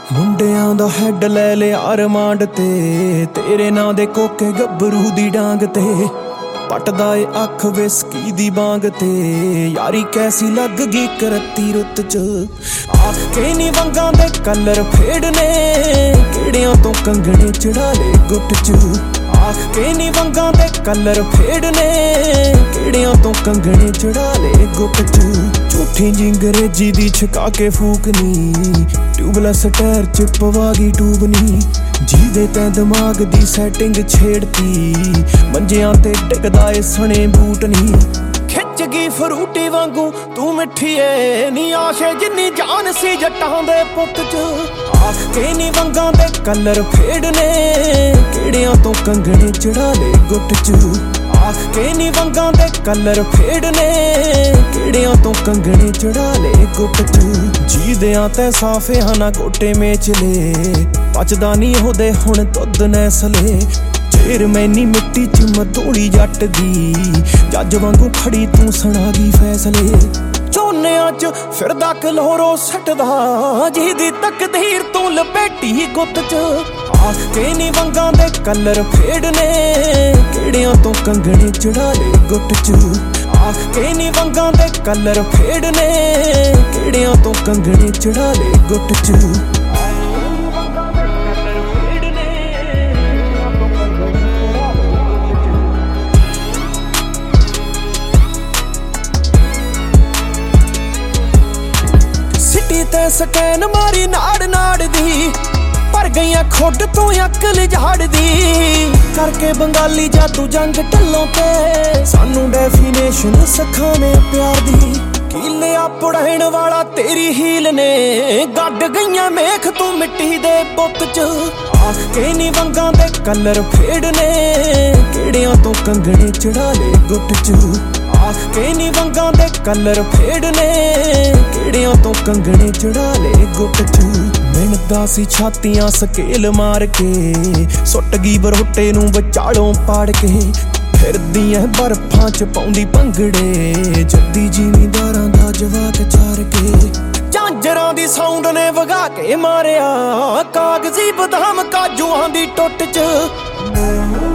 ਮੁੰਡਿਆਂ ਦਾ ਹੈਡ ਲੈ ਲਿਆ ਰਿਮਾਂਡ ਤੇ, ਤੇਰੇ ਨਾਂ ਦੇ ਕੋਕੇ ਗੱਭਰੂ ਦੀ ਡਾਂਗ ਤੇ ਪਟਦਾ ਏ ਅੱਖ ਵਿਸਕੀ ਦੀ ਬਾਂਗ ਤੇ। ਯਾਰੀ ਕੈਸੀ ਲੱਗ ਗਈ ਕਰਤੀ ਰੁੱਤ ਚ, ਆਖ ਕੇ ਨੀ ਵੰਗਾਂ ਦੇ ਕਲਰ ਫੇੜਨੇ, ਕਿਹੜਿਆਂ ਤੋਂ ਕੰਗਣੇ ਚੜਾ ਲੇ ਗੁੱਟ ਚ। ਆਖ ਕੇ ਨੀ ਵੰਗਾਂ ਦੇ ਕਲਰ ਫੇੜਨੇ, ਕਿਹੜਿਆਂ ਤੋਂ ਕੰਗਣੇ ਚੜਾ ਲੇ ਗੁੱਟ ਚ। ਝੂਠੀ ਜੀ ਅੰਗਰੇਜ਼ੀ ਦੀ ਛਕਾ ਕੇ ਫੂਕਨੀ, ਟਿਊਬਲੈਸ ਟਾਇਰ ਚ ਪਵਾ ਗਈ ਟੂਬ ਨੀ। ਜਿਹਦੇ ਤੈਂ ਦਿਮਾਗ ਦੀ ਸੈਟਿੰਗ ਛੇੜਤੀ, ਮੰਜਿਆਂ ਤੇ ਟਿਕਦਾ ਏ ਸਣੇ ਬੂਟ ਨੀ। ਖਿੱਚ ਗਈ ਫਰੂਟੀ ਵਾਂਗੂ ਤੂੰ ਮਿੱਠੀ ਏ ਨੀ, ਆਸ਼ੇ ਜਿੰਨੀ ਜਾਨ ਸੀ ਜੱਟਾਂ ਦੇ ਪੁੱਤ ਚ। ਆਖ ਕੇ ਨੀ ਵੰਗਾਂ ਦੇ ਕਲਰ ਫੇੜਨੇ, ਕਿਹੜਿਆਂ ਤੋਂ ਕੰਗਣੇ ਚੜਾ ਲੇ ਗੁੱਟ ਚ। ਆਖ ਕੇ ਨੀ ਵੰਗਾਂ ਦੇ ਕਲਰ ਫੇੜਨੇ, ਕਿਹੜਿਆਂ ਤੋਂ ਕੰਗਣੇ ਚੜਾ ਲੇ ਗੁੱਟ ਚ। ਜੀਦਿਆਂ ਤੈ ਸਾਫਿਆਂ ਨਾ ਗੋਟੇ ਮੇਚ ਲੇ, ਪਚਦਾ ਨੀ ਉਹਦੇ ਹੁਣ ਦੁੱਧ ਨੈਸਲੇ। ਫੇਰ ਮੈਨੀ ਮਿੱਟੀ ਚ ਮਧੋਲੀ ਜੱਟ ਦੀ, ਜੱਜ ਵਾਂਗੂ ਖੜੀ ਤੂੰ ਸੁਣਾ ਗਈ ਫੈਸਲੇ। ਝੋਨਿਆਂ ਚ ਫਿਰਦਾ ਕਲੋਰੋ ਸੱਟਦਾ, ਜਿਹਦੀ ਤਕਦੀਰ ਤੂੰ ਲਪੇਟੀ ਗੁੱਤ ਚ। ਆਖ ਕੇ ਨੀ ਵੰਗਾਂ ਦੇ ਕਲਰ ਫੇੜਨੇ, ਕਿਹੜਿਆਂ ਤੋਂ ਕੰਗਣੇ ਚੜਾ ਲੇ ਗੁੱਟ ਚ। ਆਖ ਕੇ ਨੀ ਵੰਗਾਂ ਦੇ ਕਲਰ ਫੇੜਨੇ, ਕਿਹੜਿਆਂ ਤੋਂ ਕੰਗਣੇ ਚੜਾ ਲੇ ਗੁੱਟ ਚ। ਤੇ ਸਕੈਨ ਮਾਰੀ ਨਾੜ ਨਾੜ ਦੀ, ਪਰ ਗਈਆਂ ਖੁੱਡ ਤੋਂ ਅਕਲ ਝਾੜਦੀ। ਕਰਕੇ ਬੰਗਾਲੀ ਜਾਦੂ ਜੰਗ ਢੱਲੋਂ ਤੇ, ਸਾਨੂੰ ਡੈਫੀਨੇਸ਼ਨ ਸਿਖਾਵੇਂ ਪਿਆਰ ਦੀ। ਕੀਲਿਆ ਪੁੜਾਉਣ ਵਾਲਾ ਤੇਰੀ ਹੀਲ ਨੇ, ਗੱਡ ਗਈਆਂ ਮੇਖ ਤੂੰ ਮਿੱਟੀ ਦੇ ਬੁੱਤ ਚ। ਆਖ ਕੇ ਨੀ ਵੰਗਾਂ ਦੇ ਕਲਰ ਫੇੜਨੇ, ਕਿਹੜਿਆਂ ਤੋਂ ਕੰਗਣੇ ਚੜਾ ਲੇ ਗੁੱਟ ਚ। ਆਖ ਕੇ ਨੀ ਵੰਗਾਂ ਦੇ ਕਲਰ ਫੇੜਨੇ, ਕਿਹੜਿਆਂ ਤੋਂ ਕੰਗਣੇ ਚੜਾ ਲੇ ਗੁੱਟ ਚ। ਮਿਣਦਾ ਸੀ ਛਾਤੀਆਂ ਸਕੇਲ ਮਾਰ ਕੇ, ਸੁੱਟ ਗਈ ਬਰੋਟੇ ਨੂੰ ਵਿਚਾਲੋਂ ਪਾੜ ਕੇ। ਫਿਰਦੀ ਐ ਬਰਫਾਂ ਚ ਪਾਉਂਦੀ ਭੰਗੜੇ, ਜੱਦੀ ਜ਼ਿਮੀਂਦਾਰਾਂ ਦਾ ਜਵਾਕ ਚਾਰ ਕੇ। ਝਾਂਜਰਾਂ ਦੀ ਸਾਊਂਡ ਨੇ ਵਗਾ ਕੇ ਮਾਰਿਆ, ਕਾਗਜ਼ੀ ਬਦਾਮ ਕਾਜੂਆਂ ਦੀ ਟੁੱਟ ਚ।